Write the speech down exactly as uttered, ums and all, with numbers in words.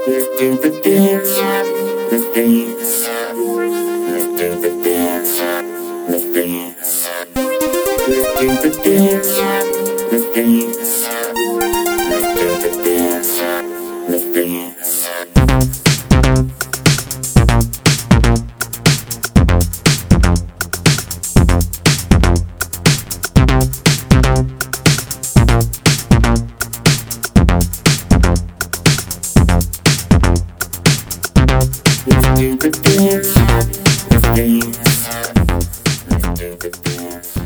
Let's do the dance, let's dance. Let's do the dance, let's dance. Let's do the dance, let's dance. Let's do the dance, let's dance. Let's do the dance, let's dance. Let's do the dance.